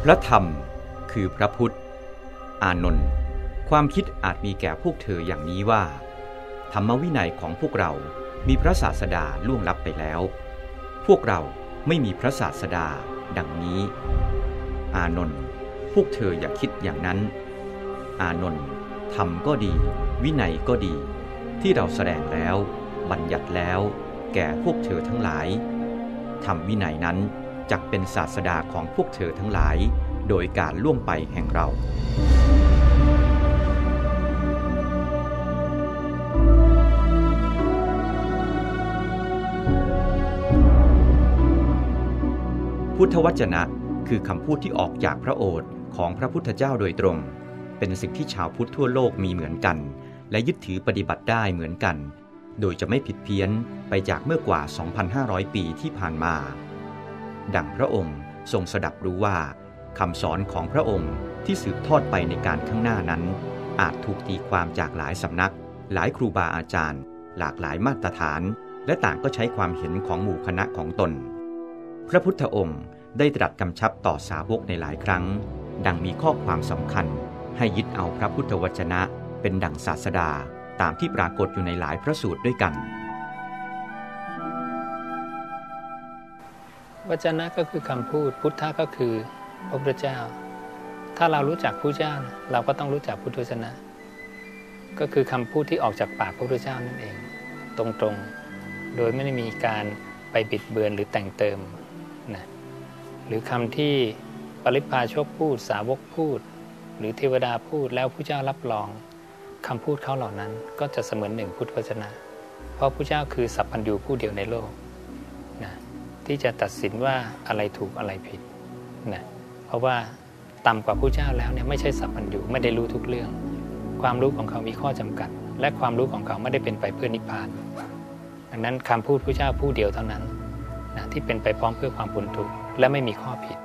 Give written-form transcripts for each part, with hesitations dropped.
พระธรรมคือพระพุทธอานนท์ความคิดอาจมีแก่พวกเธออย่างนี้ว่าธรรมวินัยของพวกเรามีพระศาสดาล่วงลับไปแล้วพวกเราไม่มีพระศาสดาดังนี้อานนท์พวกเธออย่าคิดอย่างนั้นอานนท์ธรรมก็ดีวินัยก็ดีที่เราแสดงแล้วบัญญัติแล้วแก่พวกเธอทั้งหลายธรรมวินัยนั้นจักเป็นศาสดาของพวกเธอทั้งหลายโดยการล่วงไปแห่งเราพุทธวจนะคือคำพูดที่ออกจากพระโอษฐ์ของพระพุทธเจ้าโดยตรงเป็นสิ่งที่ชาวพุทธทั่วโลกมีเหมือนกันและยึดถือปฏิบัติได้เหมือนกันโดยจะไม่ผิดเพี้ยนไปจากเมื่อกว่า 2,500 ปีที่ผ่านมาดังพระองค์ทรงสดับรู้ว่าคำสอนของพระองค์ที่สืบทอดไปในการข้างหน้านั้นอาจถูกตีความจากหลายสำนักหลายครูบาอาจารย์หลากหลายมาตรฐานและต่างก็ใช้ความเห็นของหมู่คณะของตนพระพุทธองค์ได้ตรัสกำชับต่อสาวกในหลายครั้งดังมีข้อความสำคัญให้ยึดเอาพระพุทธวจนะเป็นดั่งศาสดาตามที่ปรากฏอยู่ในหลายพระสูตรด้วยกันวจนะก็คือคำพูดพุทธะก็คือพระพุทธเจ้าถ้าเรารู้จักพระพุทธเจ้าเราก็ต้องรู้จักพุทธวจนะก็คือคำพูดที่ออกจากปากพระพุทธเจ้านั่นเองตรงๆโดยไม่ได้มีการไปบิดเบือนหรือแต่งเติมนะหรือคำที่ปริพพาชกพูดสาวกพูดหรือเทวดาพูดแล้วพระเจ้ารับรองคำพูดเขาเหล่านั้นก็จะเสมือนหนึ่งพุทธวจนะเพราะพระเจ้าคือสัพพัญญูผู้เดียวในโลกนะที่จะตัดสินว่าอะไรถูกอะไรผิดนะเพราะว่าต่ำกว่าพระเจ้าแล้วเนี่ยไม่ใช่สัพพัญญูไม่ได้รู้ทุกเรื่องความรู้ของเขามีข้อจำกัดและความรู้ของเขาไม่ได้เป็นไปเพื่อนิพพานดังนั้นคำพูดพระเจ้าผู้เดียวเท่านั้นนะที่เป็นไปพร้อมเพื่อความพ้นทุกข์และไม่มีข้อผิด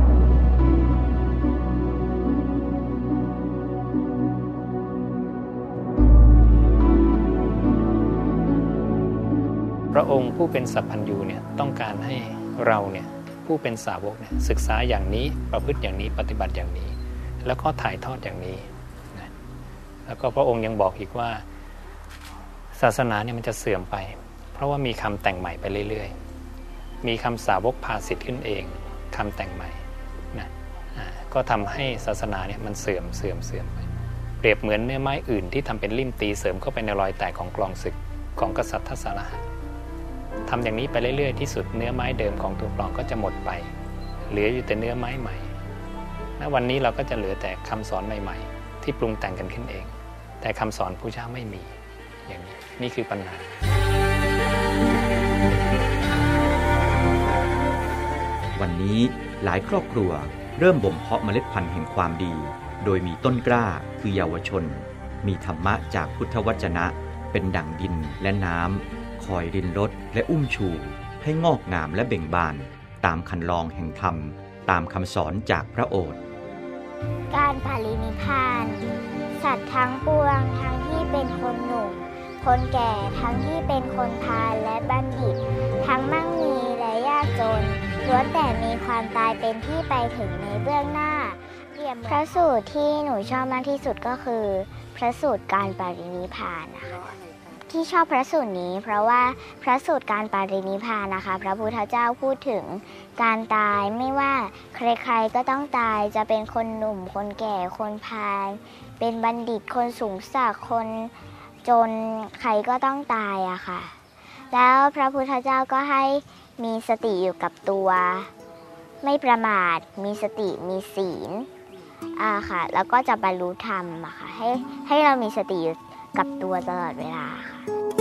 พระองค์ผู้เป็นสัพพัญญูเนี่ยต้องการให้เราเนี่ยผู้เป็นสาวกเนี่ยศึกษาอย่างนี้ประพฤติอย่างนี้ปฏิบัติอย่างนี้แล้วก็ถ่ายทอดอย่างนี้นะแล้วก็พระองค์ยังบอกอีกว่าศาสนาเนี่ยมันจะเสื่อมไปเพราะว่ามีคำแต่งใหม่ไปเรื่อยๆมีคำสาวกภาสิทธิ์ขึ้นเองคำแต่งใหม่นะก็ทำให้ศาสนาเนี่ยมันเสื่อมไปเปรียบเหมือนเนื้อไม้อื่นที่ทำเป็นลิ่มตีเสริมเข้าไปในรอยแตกของกลองศึกของกษัตริย์ทัศนะทำอย่างนี้ไปเรื่อยๆที่สุดเนื้อไม้เดิมของตัวกลองก็จะหมดไปเหลืออยู่แต่เนื้อไม้ใหม่ณวันนี้เราก็จะเหลือแต่คำสอนใหม่ๆที่ปรุงแต่งกันขึ้นเองแต่คำสอนพระเจ้าไม่มีอย่างนี้นี่คือปัญหาวันนี้หลายครอบครัวเริ่มบ่มเพาะเมล็ดพันธุ์แห่งความดีโดยมีต้นกล้าคือเยาวชนมีธรรมะจากพุทธวจนะเป็นดั่งดินและน้ำคอยรินรสและอุ้มชูให้งอกงามและเบ่งบานตามคันลองแห่งธรรมตามคำสอนจากพระโอษฐ์การปรินิพพานสัตว์ทั้งปวงทั้งที่เป็นคนหนุ่มคนแก่ทั้งที่เป็นคนพาลและบัณฑิตทั้งมั่งมีและยากจนล้วนแต่มีความตายเป็นที่ไปถึงในเบื้องหน้าพระสูตรที่หนูชอบมากที่สุดก็คือพระสูตรการปรินิพพานนะคะที่ชอบพระสูตรนี้เพราะว่าพระสูตรการปรินิพพานนะคะพระพุทธเจ้าพูดถึงการตายไม่ว่าใครๆก็ต้องตายจะเป็นคนหนุ่มคนแก่คนพาลเป็นบัณฑิตคนสูงศักดิ์คนจนใครก็ต้องตายอะค่ะแล้วพระพุทธเจ้าก็ให้มีสติอยู่กับตัวไม่ประมาทมีสติมีศีลค่ะแล้วก็จะบรรลุธรรมอะค่ะให้เรามีสติอยู่กับตัวตลอดเวลาค่ะ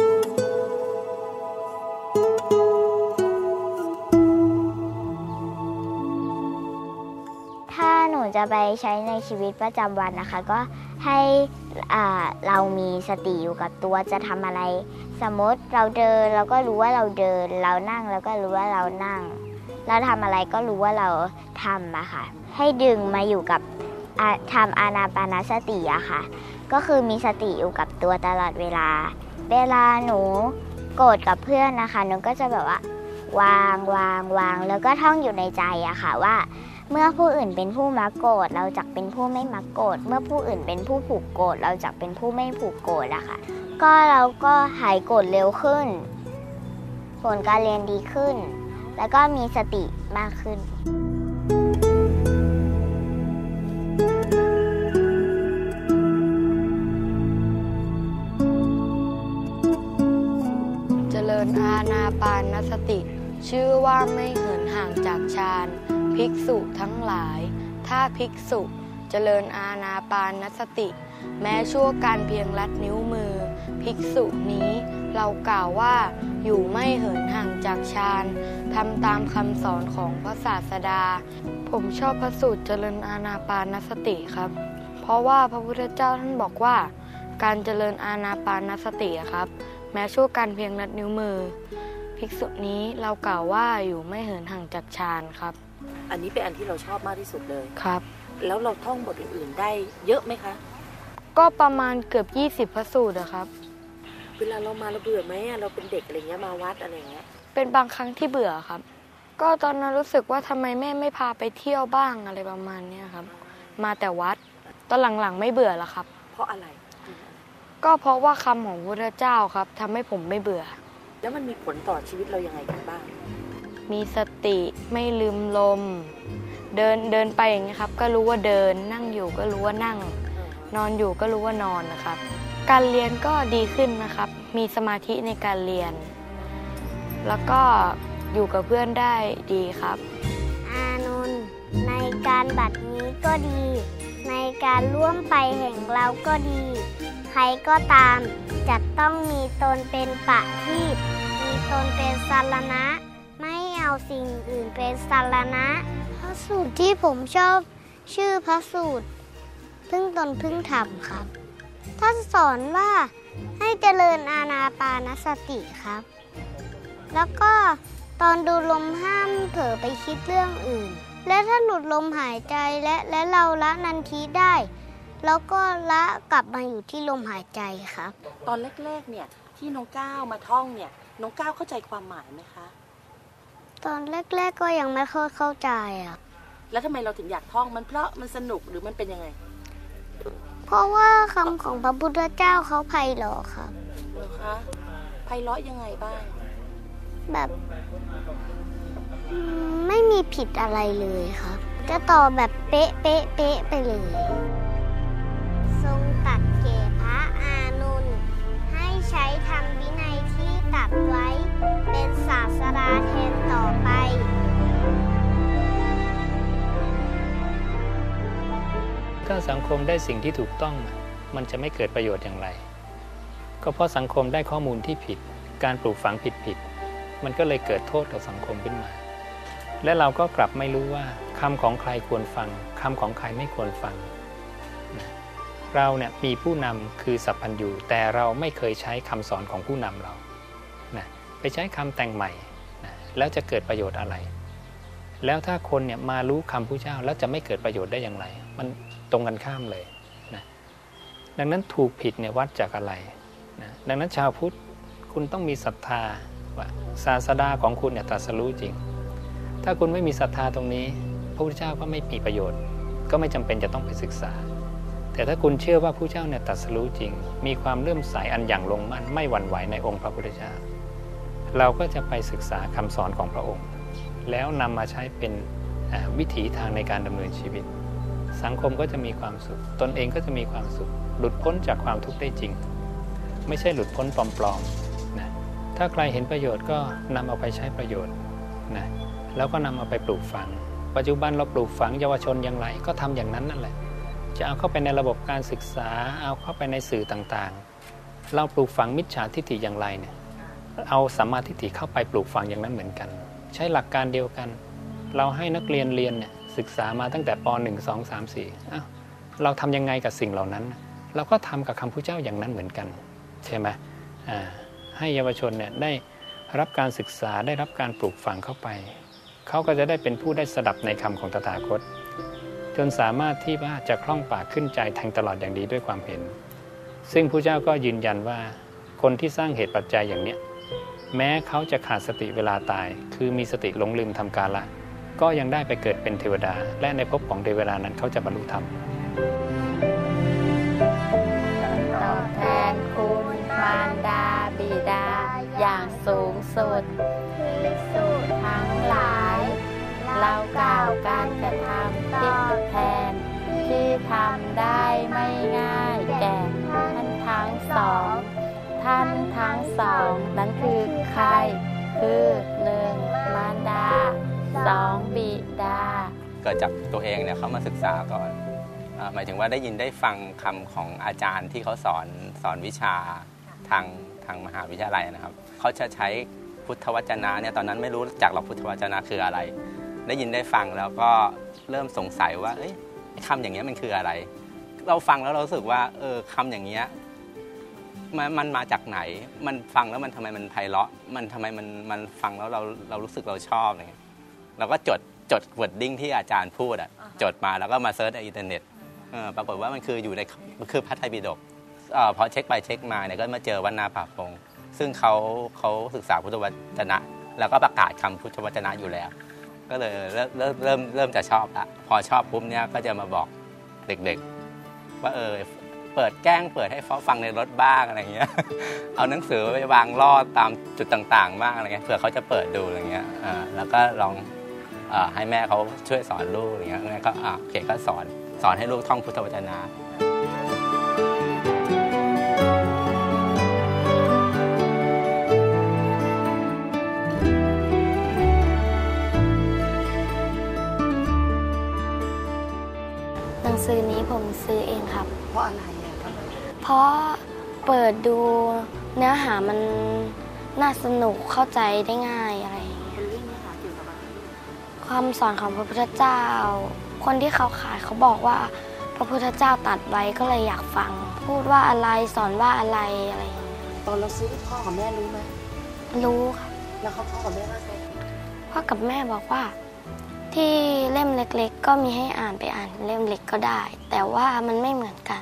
ถ้าหนูจะไปใช้ในชีวิตประจำวันนะคะก็ให้เรามีสติอยู่กับตัวจะทำอะไรสมมติเราเดินเราก็รู้ว่าเราเดินเรานั่งเราก็รู้ว่าเรานั่งเราทำอะไรก็รู้ว่าเราทำอะค่ะให้ดึงมาอยู่กับทำอานาปานสติอะค่ะก็คือมีสติอยู่กับตัวตลอดเวลาหนูโกรธกับเพื่อนนะคะหนูก็จะแบบว่าวางแล้วก็ท่องอยู่ในใจอะค่ะว่าเมื่อผู้อื่นเป็นผู้มักโกรธเราจักเป็นผู้ไม่มักโกรธเมื่อผู้อื่นเป็นผู้ผูกโกรธเราจักเป็นผู้ไม่ผูกโกรธอะค่ะก็เราก็หายโกรธเร็วขึ้นผลการเรียนดีขึ้นแล้วก็มีสติมากขึ้นเจริญอานาปานสติชื่อว่าไม่เหินห่างจากฌานภิกษุทั้งหลายถ้าภิกษุเจริญอานาปานสติแม้ชั่วการเพียงลัดนิ้วมือภิกษุนี้เรากล่าวว่าอยู่ไม่เหินห่างจากฌานทำตามคำสอนของพระศาสดาผมชอบพระสูตรเจริญอานาปานสติครับเพราะว่าพระพุทธเจ้าท่านบอกว่าการเจริญอานาปานสติครับแม้ชั่วการเพียงลัดนิ้วมือภิกษุนี้เรากล่าวว่าอยู่ไม่เหินห่างจากฌานครับอันนี้เป็นอันที่เราชอบมากที่สุดเลยครับแล้วเราท่องบทอื่นๆได้เยอะไหมคะก็ประมาณเกือบ20พระสูตรอะครับเวลาเรามาเราเบื่อไหมเราเป็นเด็กอะไรเงี้ยมาวัดอะไรเงี้ยเป็นบางครั้งที่เบื่อครับก็ตอนนั้นรู้สึกว่าทำไมแม่ไม่พาไปเที่ยวบ้างอะไรประมาณนี้ครับมาแต่วัดตอนหลังๆไม่เบื่อแล้วครับเพราะอะไรก็เพราะว่าคำของพระพุทธเจ้าครับทำให้ผมไม่เบื่อแล้วมันมีผลต่อชีวิตเรายังไงกันบ้างมีสติไม่ลืมลมเดินไปอย่างนี้ครับก็รู้ว่าเดินนั่งอยู่ก็รู้ว่านั่งนอนอยู่ก็รู้ว่านอนนะครับการเรียนก็ดีขึ้นนะครับมีสมาธิในการเรียนแล้วก็อยู่กับเพื่อนได้ดีครับอานนท์ในการบัดนี้ก็ดีในการร่วมไปแห่งเราก็ดีใครก็ตามจะต้องมีตนเป็นปะทีปมีตนเป็นสารณะไม่เอาสิ่งอื่นเป็นสารณะพระสูตรที่ผมชอบชื่อพระสูตรพึ่งตนพึ่งธรรมครับท่านสอนว่าให้เจริญอานาปานสติครับแล้วก็ตอนดูลมห้ามเผลอไปคิดเรื่องอื่นและถ้าหลุดลมหายใจและเราละนันทีได้แล้วก็ละกลับมาอยู่ที่ลมหายใจครับตอนแรกๆเนี่ยที่น้องก้าวมาท่องเนี่ยน้องก้าวเข้าใจความหมายไหมคะตอนแรกๆก็ยังไม่ค่อยเข้าใจอ่ะแล้วทำไมเราถึงอยากท่องมันเพราะมันสนุกหรือมันเป็นยังไงเพราะว่าคำของพระพุทธเจ้าเขาไพเราะครับเหรอคะไพเราะยังไงบ้างแบบไม่มีผิดอะไรเลยครับจะต่อแบบเป๊ะเป๊ะเป๊ะไปเลยทรงตัดแก่พระอานนท์ให้ใช้ธรรมวินัยที่ตัดไว้เป็นศาสดาแทนต่อไปถ้าสังคมได้สิ่งที่ถูกต้องมันจะไม่เกิดประโยชน์อย่างไรก็เพราะสังคมได้ข้อมูลที่ผิดการปลูกฝังผิดมันก็เลยเกิดโทษต่อสังคมขึ้นมาและเราก็กลับไม่รู้ว่าคำของใครควรฟังคำของใครไม่ควรฟังเราเนี่ยมีผู้นำคือสัพพัญญูแต่เราไม่เคยใช้คำสอนของผู้นำเรานะไปใช้คำแต่งใหม่นะแล้วจะเกิดประโยชน์อะไรแล้วถ้าคนเนี่ยมารู้คำพระเจ้าแล้วจะไม่เกิดประโยชน์ได้อย่างไรมันตรงกันข้ามเลยนะดังนั้นถูกผิดเนี่ยวัดจากอะไรนะดังนั้นชาวพุทธคุณต้องมีศรัทธาว่าศาสดาของคุณเนี่ยตรัสรู้จริงถ้าคุณไม่มีศรัทธาตรงนี้พระพุทธเจ้าก็ไม่มีประโยชน์ก็ไม่จำเป็นจะต้องไปศึกษาแต่ถ้าคุณเชื่อว่าพระเจ้าเนี่ยตรัสรู้จริงมีความเลื่อมใสอันอย่างลงมั่นไม่หวั่นไหวในองค์พระพุทธเจ้าเราก็จะไปศึกษาคำสอนของพระองค์แล้วนำมาใช้เป็นวิถีทางในการดำเนินชีวิตสังคมก็จะมีความสุขตนเองก็จะมีความสุขหลุดพ้นจากความทุกข์ได้จริงไม่ใช่หลุดพ้นปลอมๆนะถ้าใครเห็นประโยชน์ก็นำเอาไปใช้ประโยชน์นะแล้วก็นำเอาไปปลูกฝังปัจจุบันเราปลูกฝังเยาวชนอย่างไรก็ทำอย่างนั้นนั่นแหละจะเอาเข้าไปในระบบการศึกษาเอาเข้าไปในสื่อต่างๆเราปลูกฝังมิจฉาทิฏฐิอย่างไรเนี่ยเอาสัมมาทิฏฐิเข้าไปปลูกฝังอย่างนั้นเหมือนกันใช้หลักการเดียวกันเราให้นักเรียนเรียนเนี่ยศึกษามาตั้งแต่ป .1 2 3 4 เราทำยังไงกับสิ่งเหล่านั้นเราก็ทำกับคำพุทธเจ้าอย่างนั้นเหมือนกันใช่ไหมให้เยาวชนเนี่ยได้รับการศึกษาได้รับการปลูกฝังเข้าไปเขาก็จะได้เป็นผู้ได้สดับในคำของตถาคตจนสามารถที่ว่าจะคล่องปากขึ้นใจแทงตลอดอย่างดีด้วยความเห็นซึ่งพระเจ้าก็ยืนยันว่าคนที่สร้างเหตุปัจจัยอย่างนี้แม้เขาจะขาดสติเวลาตายคือมีสติหลงลืมทำกาละก็ยังได้ไปเกิดเป็นเทวดาและในภพของเทวดานั้นเขาจะบรรลุธรรมตอบแทนคุณมารดาบิดาอย่างสูงสุดภิกษุทั้งหลายเรากล่าวการกระทำตอบแทนที่ทำได้ไม่ง่ายแก่ท่านทั้งสองนั้นคือใครคือ1มารดา2บิดาเกิดจากตัวเองเนี่ยเขามาศึกษาก่อนหมายถึงว่าได้ยินได้ฟังคำของอาจารย์ที่เขาสอนวิชาทางมหาวิทยาลัยนะครับเขาจะใช้พุทธวจนะเนี่ยตอนนั้นไม่รู้จักหรอกพุทธวจนะคืออะไรได้ยินได้ฟังแล้วก็เริ่มสงสัยว่าคำอย่างเงี้ยมันคืออะไรเราฟังแล้วเรารู้สึกว่าคำอย่างเงี้ยมันมาจากไหนมันฟังแล้วมันทำไมมันไพเราะมันทำไมมันฟังแล้วเรารู้สึกเราชอบอะไรเงี้ยเราก็จดวอร์ดดิ้งที่อาจารย์พูดจดมาแล้วก็มาเซิร์ชในอินเทอร์เน็ตปรากฏว่ามันคืออยู่ในคือพระไตรปิฎกพอเช็คไปเช็คมาเนี่ยก็มาเจอวัณณภาพงศ์ซึ่งเขาศึกษาพุทธวจนะแล้วก็ประกาศคำพุทธวจนะอยู่แล้วก็เลยเริ่มจะชอบละพอชอบปุ๊บเนี่ยก็จะมาบอกเด็กๆว่าเปิดให้เขาฟังในรถบ้างอะไรเงี้ยเอาหนังสือไปวางล่อตามจุดต่างๆบ้างอะไรเงี้ยเผื่อเขาจะเปิดดูอะไรเงี้ยแล้วก็ลองให้แม่เขาช่วยสอนลูกอะไรเงี้ยก็โอเคก็สอนให้ลูกท่องพุทธวจนะหนังสือนี้ผมซื้อเองครับเพราะอะไรเพราะเปิดดูเนื้อหามันน่าสนุกเข้าใจได้ง่ายอะไรอย่างเงี้ยคำสอนของพระพุทธเจ้าคนที่เขาขายเขาบอกว่าพระพุทธเจ้าตรัสไว้ก็เลยอยากฟังพูดว่าอะไรสอนว่าอะไรอะไรอย่างเงี้ยตอนเราซื้อพ่อกับแม่รู้ไหมรู้ครับแล้วพ่อกับแม่ว่าไงพ่อกับแม่บอกว่าที่เล่มเล็กๆก็มีให้อ่านไปอ่านเล่มเล็กก็ได้แต่ว่ามันไม่เหมือนกัน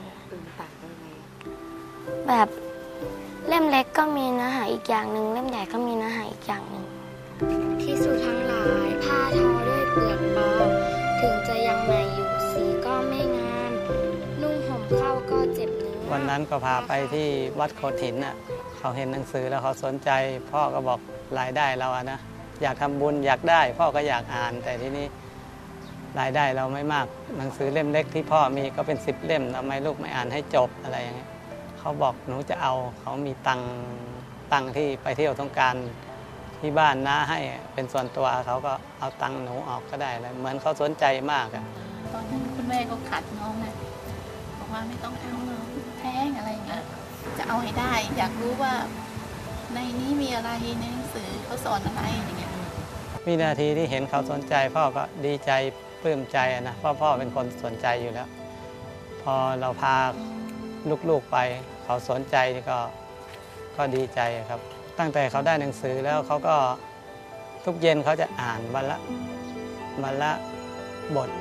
แบบเล่มเล็กก็มีเนื้อหาอีกอย่างหนึ่งเล่มใหญ่ก็มีเนื้อหาอีกอย่างหนึ่งภิกษุทั้งหลายผ้าทอด้วยเปลือกบอถึงจะยังใหม่อยู่สีก็ไม่งามนุ่งห่มเข้าก็เจ็บเนื้อวันนั้นก็พาไปที่วัดโคถินน่ะเขาเห็นหนังสือแล้วเขาสนใจพ่อก็บอกรายได้เราอะนะอยากทำบุญอยากได้พ่อก็อยากอ่านแต่ทีนี้รายได้เราไม่มากหนังสือเล่มเล็กที่พ่อมีก็เป็น10เล่มทำไมลูกไม่อ่านให้จบอะไรอย่างเงี้ยเขาบอกหนูจะเอาเขามีตังที่ไปเที่ยวสงกรานต์ที่บ้านน้าให้เป็นส่วนตัวเขาก็เอาตังหนูออกก็ได้เลยเหมือนเขาสนใจมากอะตอนนั้นคุณแม่ก็ขัดน้องนะบอกว่าไม่ต้องเอาแพงอะไรอย่างเงี้ยจะเอาให้ได้อยากรู้ว่าในนี้มีอะไรในหนังสือเขาสอนอะไรอย่างเงี้ยวินาทีที่เห็นเขาสนใจพ่อก็ดีใจปลื้มใจนะเพราะพ่อเป็นคนสนใจอยู่แล้วพอเราพาลูกๆไปเขาสนใจก็ดีใจครับตั้งแต่เขาได้หนังสือแล้วเขาก็ทุกเย็นเขาจะอ่านวันละบท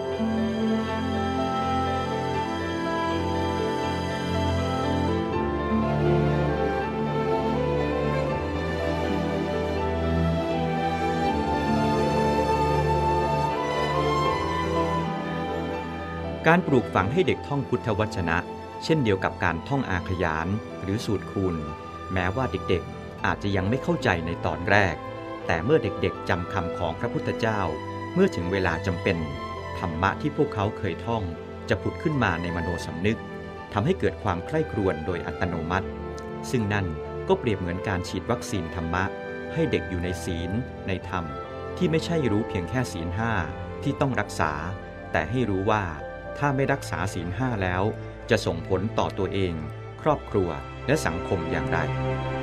การปลูกฝังให้เด็กท่องพุทธวจนะเช่นเดียวกับการท่องอาขยานหรือสูตรคูณแม้ว่าเด็กๆอาจจะยังไม่เข้าใจในตอนแรกแต่เมื่อเด็กๆจำคำของพระพุทธเจ้าเมื่อถึงเวลาจำเป็นธรรมะที่พวกเขาเคยท่องจะผุดขึ้นมาในมโนสำนึกทำให้เกิดความใคร่ครวญโดยอัตโนมัติซึ่งนั่นก็เปรียบเหมือนการฉีดวัคซีนธรรมะให้เด็กอยู่ในศีลในธรรมที่ไม่ใช่รู้เพียงแค่ศีล 5ที่ต้องรักษาแต่ให้รู้ว่าถ้าไม่รักษาศีล 5แล้วจะส่งผลต่อตัวเองครอบครัวและสังคมอย่างไร